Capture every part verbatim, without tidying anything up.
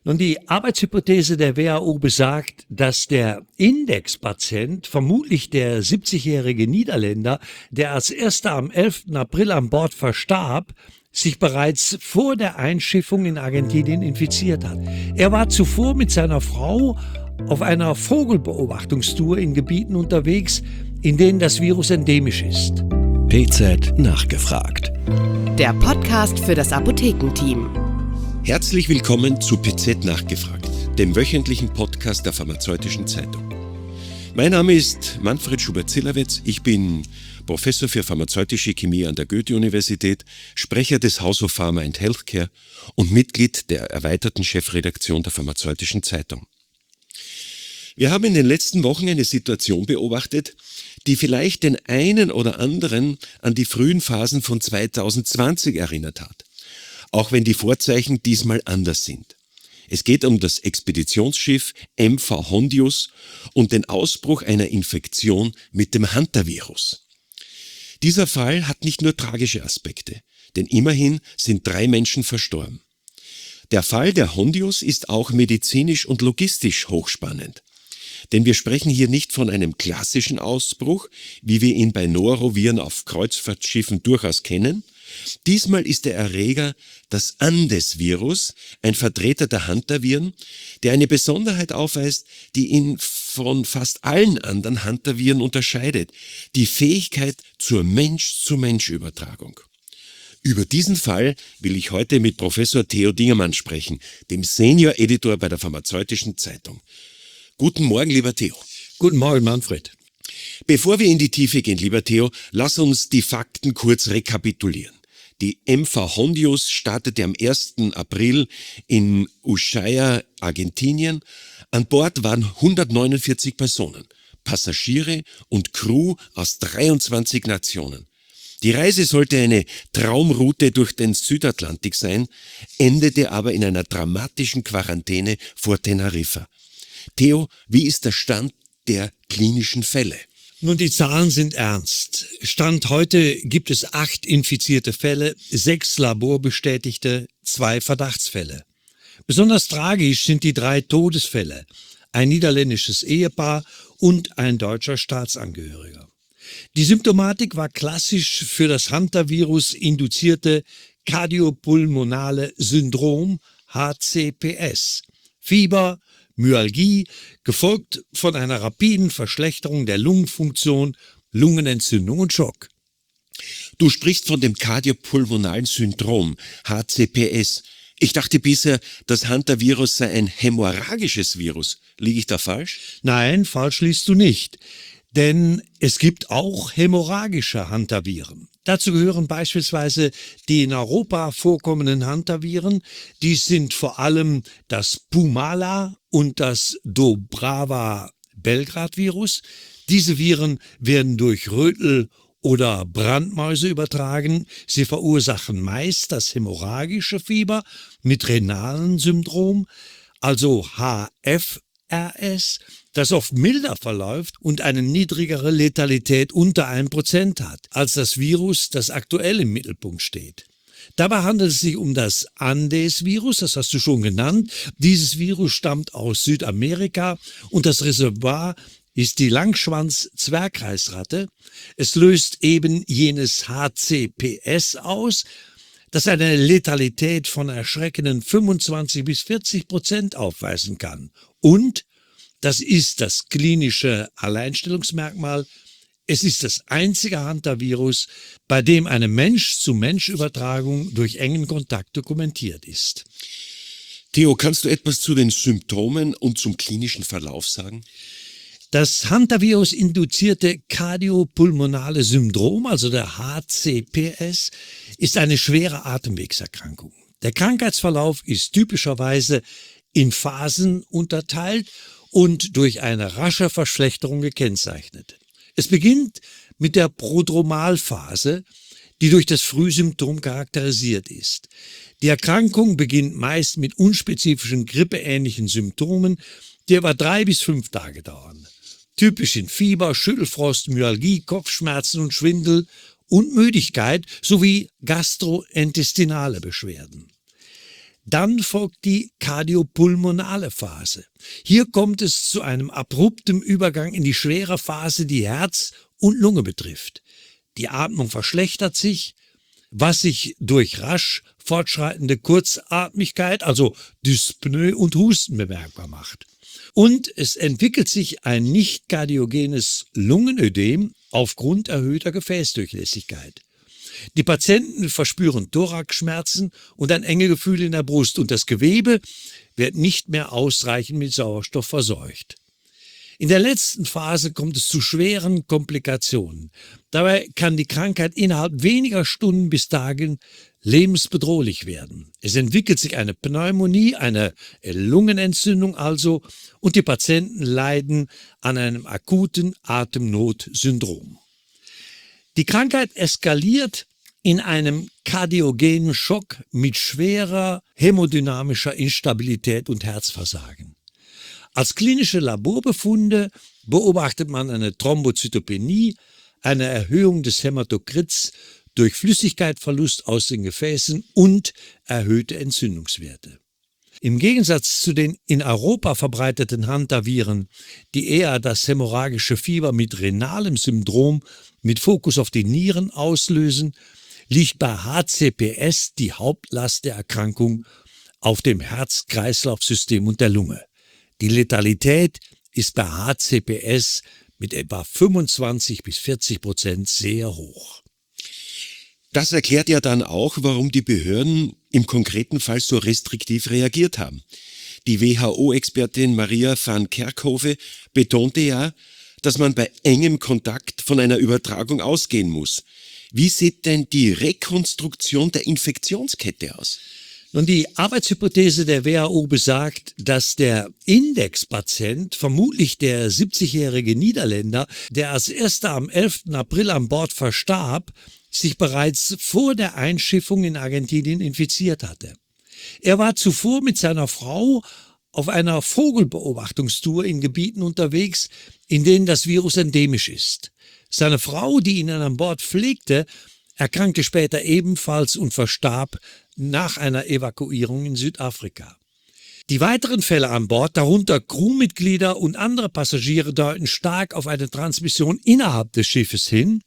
Nun, die Arbeitshypothese der W H O besagt, dass der Indexpatient, vermutlich der siebzigjährige Niederländer, der als erster am elften April an Bord verstarb, sich bereits vor der Einschiffung in Argentinien infiziert hat. Er war zuvor mit seiner Frau auf einer Vogelbeobachtungstour in Gebieten unterwegs, in denen das Virus endemisch ist. P Z nachgefragt. Der Podcast für das Apothekenteam. Herzlich willkommen zu P Z nachgefragt, dem wöchentlichen Podcast der Pharmazeutischen Zeitung. Mein Name ist Manfred Schubert-Zillerwetz, ich bin Professor für pharmazeutische Chemie an der Goethe-Universität, Sprecher des House of Pharma and Healthcare und Mitglied der erweiterten Chefredaktion der Pharmazeutischen Zeitung. Wir haben in den letzten Wochen eine Situation beobachtet, die vielleicht den einen oder anderen an die frühen Phasen von zweitausendzwanzig erinnert hat, auch wenn die Vorzeichen diesmal anders sind. Es geht um das Expeditionsschiff M V Hondius und den Ausbruch einer Infektion mit dem Hantavirus. Dieser Fall hat nicht nur tragische Aspekte, denn immerhin sind drei Menschen verstorben. Der Fall der Hondius ist auch medizinisch und logistisch hochspannend. Denn wir sprechen hier nicht von einem klassischen Ausbruch, wie wir ihn bei Noroviren auf Kreuzfahrtschiffen durchaus kennen. Diesmal ist der Erreger das Andes-Virus, ein Vertreter der Hantaviren, der eine Besonderheit aufweist, die ihn von fast allen anderen Hantaviren unterscheidet: die Fähigkeit zur Mensch-zu-Mensch-Übertragung. Über diesen Fall will ich heute mit Professor Theo Dingermann sprechen, dem Senior-Editor bei der Pharmazeutischen Zeitung. Guten Morgen, lieber Theo. Guten Morgen, Manfred. Bevor wir in die Tiefe gehen, lieber Theo, lass uns die Fakten kurz rekapitulieren. Die M V Hondius startete am ersten April in Ushuaia, Argentinien. An Bord waren hundertneunundvierzig Personen, Passagiere und Crew aus dreiundzwanzig Nationen. Die Reise sollte eine Traumroute durch den Südatlantik sein, endete aber in einer dramatischen Quarantäne vor Teneriffa. Theo, wie ist der Stand der klinischen Fälle? Nun, die Zahlen sind ernst. Stand heute gibt es acht infizierte Fälle, sechs laborbestätigte, zwei Verdachtsfälle. Besonders tragisch sind die drei Todesfälle, ein niederländisches Ehepaar und ein deutscher Staatsangehöriger. Die Symptomatik war klassisch für das Hantavirus induzierte kardiopulmonale Syndrom, H C P S, Fieber, Myalgie, gefolgt von einer rapiden Verschlechterung der Lungenfunktion, Lungenentzündung und Schock. Du sprichst von dem kardiopulmonalen Syndrom, H C P S. Ich dachte bisher, das Hantavirus sei ein hämorrhagisches Virus. Liege ich da falsch? Nein, falsch liegst du nicht. Denn es gibt auch hämorrhagische Hantaviren. Dazu gehören beispielsweise die in Europa vorkommenden Hantaviren. Dies sind vor allem das Pumala und das Dobrava-Belgrad-Virus. Diese Viren werden durch Rötel oder Brandmäuse übertragen. Sie verursachen meist das hämorrhagische Fieber mit renalen Syndrom, also H F R S, das oft milder verläuft und eine niedrigere Letalität unter ein Prozent hat, als das Virus, das aktuell im Mittelpunkt steht. Dabei handelt es sich um das Andes-Virus, das hast du schon genannt. Dieses Virus stammt aus Südamerika und das Reservoir ist die Langschwanz-Zwergkreisratte. Es löst eben jenes H C P S aus, das eine Letalität von erschreckenden fünfundzwanzig bis vierzig Prozent aufweisen kann. Und, das ist das klinische Alleinstellungsmerkmal, es ist das einzige Hantavirus, bei dem eine Mensch-zu-Mensch-Übertragung durch engen Kontakt dokumentiert ist. Theo, kannst du etwas zu den Symptomen und zum klinischen Verlauf sagen? Das Hantavirus-induzierte kardiopulmonale Syndrom, also der H C P S, ist eine schwere Atemwegserkrankung. Der Krankheitsverlauf ist typischerweise in Phasen unterteilt und durch eine rasche Verschlechterung gekennzeichnet. Es beginnt mit der Prodromalphase, die durch das Frühsymptom charakterisiert ist. Die Erkrankung beginnt meist mit unspezifischen grippeähnlichen Symptomen, die etwa drei bis fünf Tage dauern. Typisch sind Fieber, Schüttelfrost, Myalgie, Kopfschmerzen und Schwindel und Müdigkeit sowie gastrointestinale Beschwerden. Dann folgt die kardiopulmonale Phase. Hier kommt es zu einem abrupten Übergang in die schwere Phase, die Herz und Lunge betrifft. Die Atmung verschlechtert sich, was sich durch rasch fortschreitende Kurzatmigkeit, also Dyspnoe und Husten bemerkbar macht. Und es entwickelt sich ein nicht kardiogenes Lungenödem aufgrund erhöhter Gefäßdurchlässigkeit. Die Patienten verspüren Thoraxschmerzen und ein enge Gefühl in der Brust und das Gewebe wird nicht mehr ausreichend mit Sauerstoff verseucht. In der letzten Phase kommt es zu schweren Komplikationen. Dabei kann die Krankheit innerhalb weniger Stunden bis Tagen lebensbedrohlich werden. Es entwickelt sich eine Pneumonie, eine Lungenentzündung also, und die Patienten leiden an einem akuten Atemnotsyndrom. Die Krankheit eskaliert in einem kardiogenen Schock mit schwerer hämodynamischer Instabilität und Herzversagen. Als klinische Laborbefunde beobachtet man eine Thrombozytopenie, eine Erhöhung des Hämatokrits durch Flüssigkeitsverlust aus den Gefäßen und erhöhte Entzündungswerte. Im Gegensatz zu den in Europa verbreiteten Hantaviren, die eher das hämorrhagische Fieber mit renalem Syndrom mit Fokus auf die Nieren auslösen, liegt bei H C P S die Hauptlast der Erkrankung auf dem Herz-Kreislauf-System und der Lunge. Die Letalität ist bei H C P S mit etwa fünfundzwanzig bis vierzig Prozent sehr hoch. Das erklärt ja dann auch, warum die Behörden im konkreten Fall so restriktiv reagiert haben. Die W H O-Expertin Maria van Kerkhove betonte ja, dass man bei engem Kontakt von einer Übertragung ausgehen muss. Wie sieht denn die Rekonstruktion der Infektionskette aus? Nun, die Arbeitshypothese der W H O besagt, dass der Indexpatient, vermutlich der siebzigjährige Niederländer, der als erster am elften April an Bord verstarb, sich bereits vor der Einschiffung in Argentinien infiziert hatte. Er war zuvor mit seiner Frau auf einer Vogelbeobachtungstour in Gebieten unterwegs, in denen das Virus endemisch ist. Seine Frau, die ihn an Bord pflegte, erkrankte später ebenfalls und verstarb nach einer Evakuierung in Südafrika. Die weiteren Fälle an Bord, darunter Crewmitglieder und andere Passagiere, deuten stark auf eine Transmission innerhalb des Schiffes hin,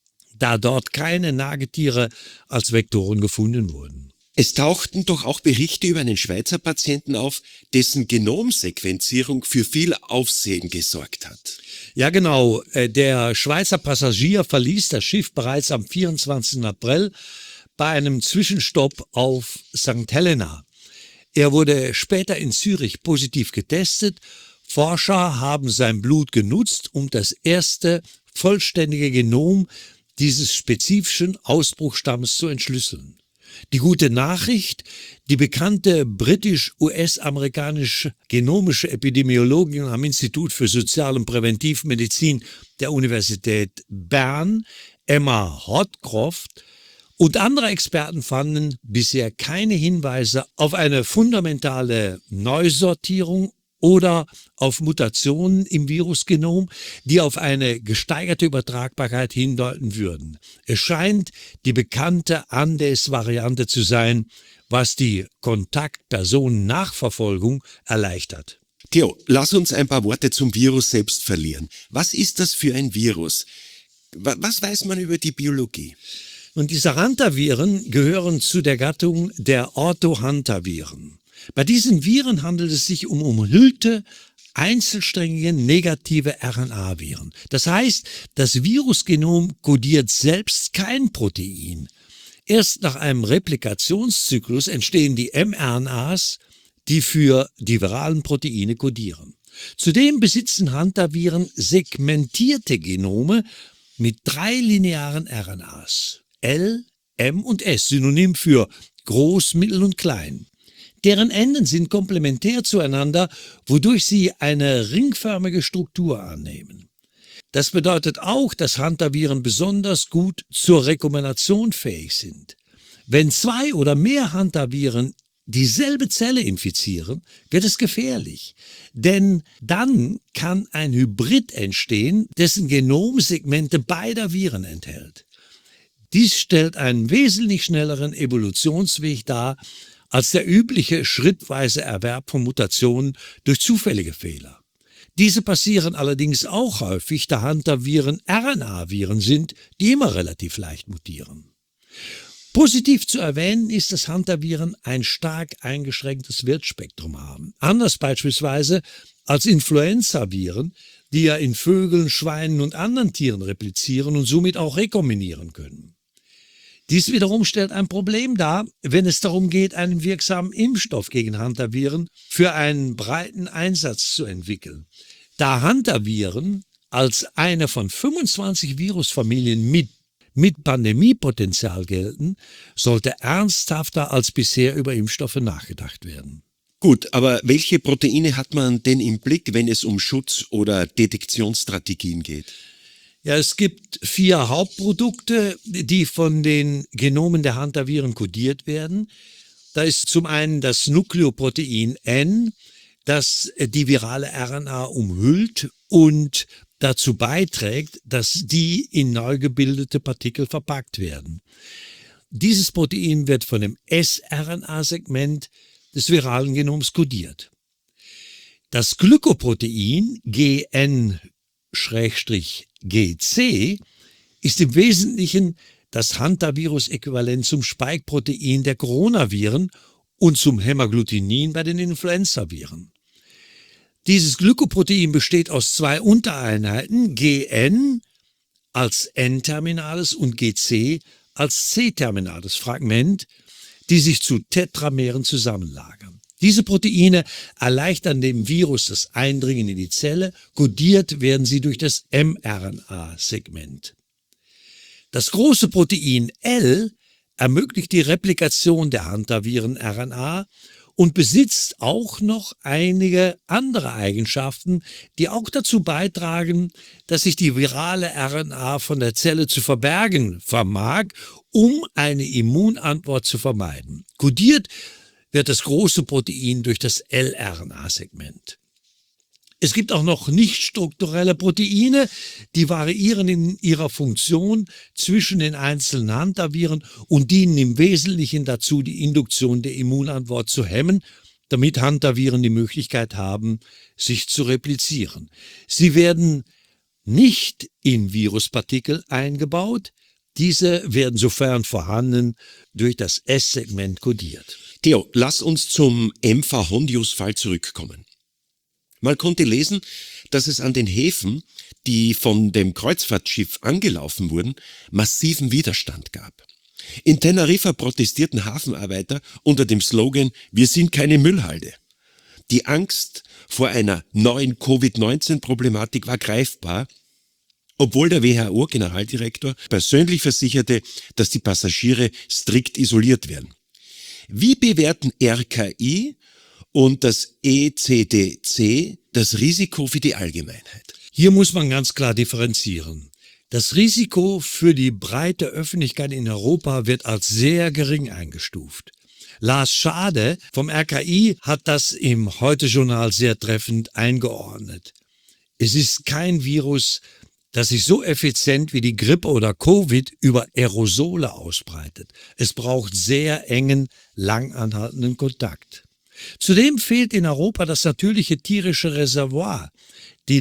da dort keine Nagetiere als Vektoren gefunden wurden. Es tauchten doch auch Berichte über einen Schweizer Patienten auf, dessen Genomsequenzierung für viel Aufsehen gesorgt hat. Ja genau, der Schweizer Passagier verließ das Schiff bereits am vierundzwanzigsten April bei einem Zwischenstopp auf Sankt Helena. Er wurde später in Zürich positiv getestet. Forscher haben sein Blut genutzt, um das erste vollständige Genom dieses spezifischen Ausbruchstammes zu entschlüsseln. Die gute Nachricht: Die bekannte britisch-U S-amerikanische genomische Epidemiologin am Institut für Sozial- und Präventivmedizin der Universität Bern, Emma Hodcroft, und andere Experten fanden bisher keine Hinweise auf eine fundamentale Neusortierung oder auf Mutationen im Virusgenom, die auf eine gesteigerte Übertragbarkeit hindeuten würden. Es scheint die bekannte Andes-Variante zu sein, was die Kontaktpersonennachverfolgung erleichtert. Theo, lass uns ein paar Worte zum Virus selbst verlieren. Was ist das für ein Virus? Was weiß man über die Biologie? Und diese Hantaviren gehören zu der Gattung der Orthohantaviren. Bei diesen Viren handelt es sich um umhüllte, einzelsträngige negative R N A-Viren. Das heißt, das Virusgenom kodiert selbst kein Protein. Erst nach einem Replikationszyklus entstehen die mRNAs, die für die viralen Proteine kodieren. Zudem besitzen Hantaviren segmentierte Genome mit drei linearen R N As. L, M und S, synonym für groß, mittel und klein. Deren Enden sind komplementär zueinander, wodurch sie eine ringförmige Struktur annehmen. Das bedeutet auch, dass Hantaviren besonders gut zur Rekombination fähig sind. Wenn zwei oder mehr Hantaviren dieselbe Zelle infizieren, wird es gefährlich, denn dann kann ein Hybrid entstehen, dessen Genom Segmente beider Viren enthält. Dies stellt einen wesentlich schnelleren Evolutionsweg dar als der übliche schrittweise Erwerb von Mutationen durch zufällige Fehler. Diese passieren allerdings auch häufig, da Hantaviren R N A-Viren sind, die immer relativ leicht mutieren. Positiv zu erwähnen ist, dass Hantaviren ein stark eingeschränktes Wirtsspektrum haben. Anders beispielsweise als Influenzaviren, die ja in Vögeln, Schweinen und anderen Tieren replizieren und somit auch rekombinieren können. Dies wiederum stellt ein Problem dar, wenn es darum geht, einen wirksamen Impfstoff gegen Hantaviren für einen breiten Einsatz zu entwickeln. Da Hantaviren als eine von fünfundzwanzig Virusfamilien mit mit Pandemiepotenzial gelten, sollte ernsthafter als bisher über Impfstoffe nachgedacht werden. Gut, aber welche Proteine hat man denn im Blick, wenn es um Schutz- oder Detektionsstrategien geht? Ja, es gibt vier Hauptprodukte, die von den Genomen der Hantaviren kodiert werden. Da ist zum einen das Nukleoprotein N, das die virale R N A umhüllt und dazu beiträgt, dass die in neu gebildete Partikel verpackt werden. Dieses Protein wird von dem sRNA-Segment des viralen Genoms kodiert. Das Glykoprotein G N G C ist im Wesentlichen das Hantavirus-Äquivalent zum Spike-Protein der Coronaviren und zum Hämagglutinin bei den Influenzaviren. Dieses Glykoprotein besteht aus zwei Untereinheiten, G N als N-terminales und G C als C-terminales Fragment, die sich zu Tetrameren zusammenlagern. Diese Proteine erleichtern dem Virus das Eindringen in die Zelle, kodiert werden sie durch das mRNA-Segment. Das große Protein L ermöglicht die Replikation der Hantaviren-R N A und besitzt auch noch einige andere Eigenschaften, die auch dazu beitragen, dass sich die virale R N A von der Zelle zu verbergen vermag, um eine Immunantwort zu vermeiden. Kodiert wird das große Protein durch das L-R N A-Segment. Es gibt auch noch nicht strukturelle Proteine, die variieren in ihrer Funktion zwischen den einzelnen Hantaviren und dienen im Wesentlichen dazu, die Induktion der Immunantwort zu hemmen, damit Hantaviren die Möglichkeit haben, sich zu replizieren. Sie werden nicht in Viruspartikel eingebaut, diese werden sofern vorhanden durch das S-Segment kodiert. Theo, lass uns zum M V Hondius-Fall zurückkommen. Man konnte lesen, dass es an den Häfen, die von dem Kreuzfahrtschiff angelaufen wurden, massiven Widerstand gab. In Teneriffa protestierten Hafenarbeiter unter dem Slogan „Wir sind keine Müllhalde". Die Angst vor einer neuen Covid neunzehn Problematik war greifbar, obwohl der W H O-Generaldirektor persönlich versicherte, dass die Passagiere strikt isoliert werden. Wie bewerten R K I und das E C D C das Risiko für die Allgemeinheit? Hier muss man ganz klar differenzieren. Das Risiko für die breite Öffentlichkeit in Europa wird als sehr gering eingestuft. Lars Schade vom R K I hat das im Heute-Journal sehr treffend eingeordnet. Es ist kein Virus, das sich so effizient wie die Grippe oder Covid über Aerosole ausbreitet. Es braucht sehr engen, langanhaltenden Kontakt. Zudem fehlt in Europa das natürliche tierische Reservoir, die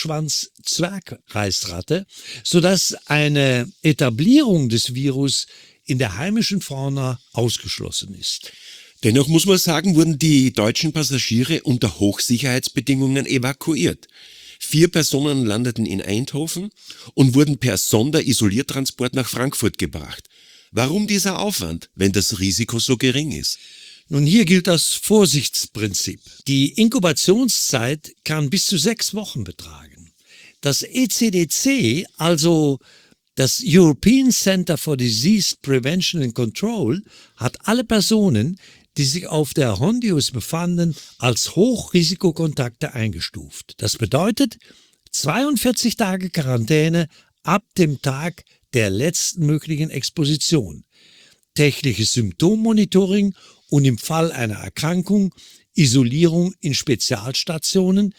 Langschwanz-Zwergreißratte, sodass eine Etablierung des Virus in der heimischen Fauna ausgeschlossen ist. Dennoch muss man sagen, wurden die deutschen Passagiere unter Hochsicherheitsbedingungen evakuiert. Vier Personen landeten in Eindhoven und wurden per Sonderisoliertransport nach Frankfurt gebracht. Warum dieser Aufwand, wenn das Risiko so gering ist? Nun, hier gilt das Vorsichtsprinzip. Die Inkubationszeit kann bis zu sechs Wochen betragen. Das E C D C, also das European Center for Disease Prevention and Control, hat alle Personen, die sich auf der Hondius befanden, als Hochrisikokontakte eingestuft. Das bedeutet zweiundvierzig Tage Quarantäne ab dem Tag der letzten möglichen Exposition, tägliches Symptommonitoring und im Fall einer Erkrankung Isolierung in Spezialstationen,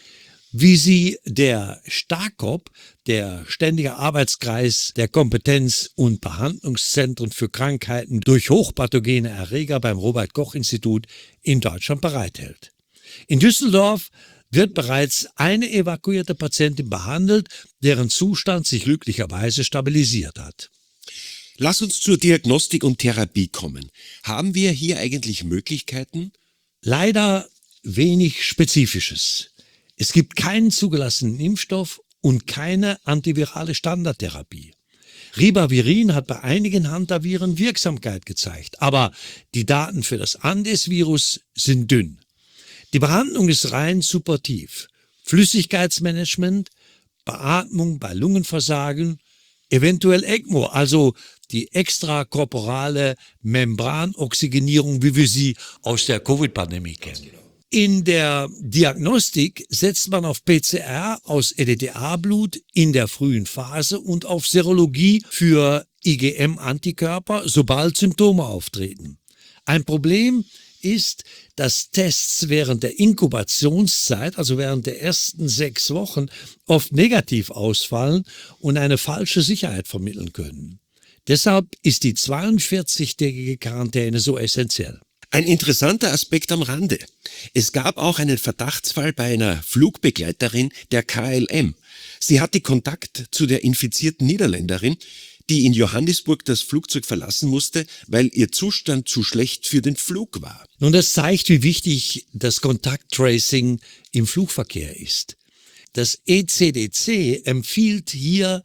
wie sie der STARKOP, der Ständige Arbeitskreis der Kompetenz- und Behandlungszentren für Krankheiten durch hochpathogene Erreger beim Robert-Koch-Institut in Deutschland bereithält. In Düsseldorf wird bereits eine evakuierte Patientin behandelt, deren Zustand sich glücklicherweise stabilisiert hat. Lass uns zur Diagnostik und Therapie kommen. Haben wir hier eigentlich Möglichkeiten? Leider wenig Spezifisches. Es gibt keinen zugelassenen Impfstoff und keine antivirale Standardtherapie. Ribavirin hat bei einigen Hantaviren Wirksamkeit gezeigt, aber die Daten für das Andes-Virus sind dünn. Die Behandlung ist rein supportiv. Flüssigkeitsmanagement, Beatmung bei Lungenversagen, eventuell ECMO, also die extrakorporale Membranoxygenierung, wie wir sie aus der Covid-Pandemie kennen. In der Diagnostik setzt man auf P C R aus E D D A-Blut in der frühen Phase und auf Serologie für I G M-Antikörper, sobald Symptome auftreten. Ein Problem ist, dass Tests während der Inkubationszeit, also während der ersten sechs Wochen, oft negativ ausfallen und eine falsche Sicherheit vermitteln können. Deshalb ist die zweiundvierzigtägige Quarantäne so essentiell. Ein interessanter Aspekt am Rande. Es gab auch einen Verdachtsfall bei einer Flugbegleiterin der K L M. Sie hatte Kontakt zu der infizierten Niederländerin, die in Johannesburg das Flugzeug verlassen musste, weil ihr Zustand zu schlecht für den Flug war. Nun, das zeigt, wie wichtig das Kontakttracing im Flugverkehr ist. Das E C D C empfiehlt hier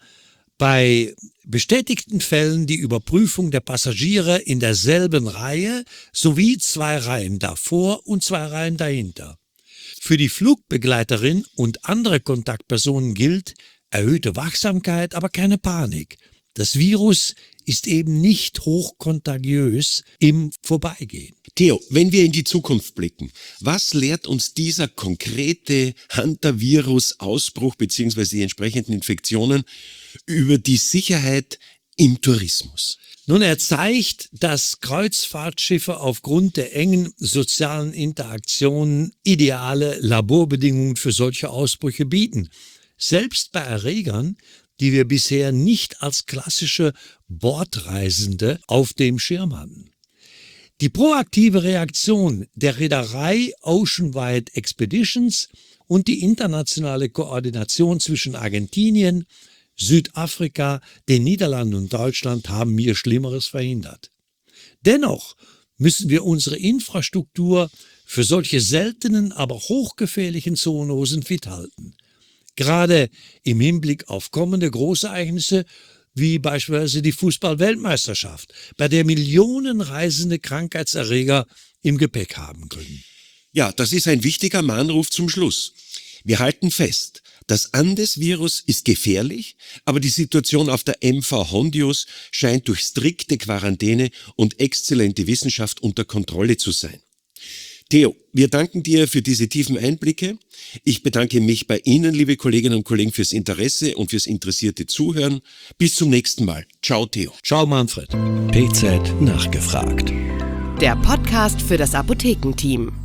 bei bestätigten Fällen die Überprüfung der Passagiere in derselben Reihe sowie zwei Reihen davor und zwei Reihen dahinter. Für die Flugbegleiterin und andere Kontaktpersonen gilt erhöhte Wachsamkeit, aber keine Panik. Das Virus ist eben nicht hochkontagiös im Vorbeigehen. Theo, wenn wir in die Zukunft blicken, was lehrt uns dieser konkrete Hantavirus-Ausbruch bzw. die entsprechenden Infektionen über die Sicherheit im Tourismus? Nun, er zeigt, dass Kreuzfahrtschiffe aufgrund der engen sozialen Interaktionen ideale Laborbedingungen für solche Ausbrüche bieten. Selbst bei Erregern, die wir bisher nicht als klassische Bordreisende auf dem Schirm hatten. Die proaktive Reaktion der Reederei Oceanwide Expeditions und die internationale Koordination zwischen Argentinien, Südafrika, den Niederlanden und Deutschland haben mir Schlimmeres verhindert. Dennoch müssen wir unsere Infrastruktur für solche seltenen, aber hochgefährlichen Zoonosen fit halten. Gerade im Hinblick auf kommende Großereignisse wie beispielsweise die Fußball-Weltmeisterschaft, bei der Millionen reisende Krankheitserreger im Gepäck haben können. Ja, das ist ein wichtiger Mahnruf zum Schluss. Wir halten fest, das Andes-Virus ist gefährlich, aber die Situation auf der M V Hondius scheint durch strikte Quarantäne und exzellente Wissenschaft unter Kontrolle zu sein. Theo, wir danken dir für diese tiefen Einblicke. Ich bedanke mich bei Ihnen, liebe Kolleginnen und Kollegen, fürs Interesse und fürs interessierte Zuhören. Bis zum nächsten Mal. Ciao, Theo. Ciao, Manfred. P Z nachgefragt. Der Podcast für das Apothekenteam.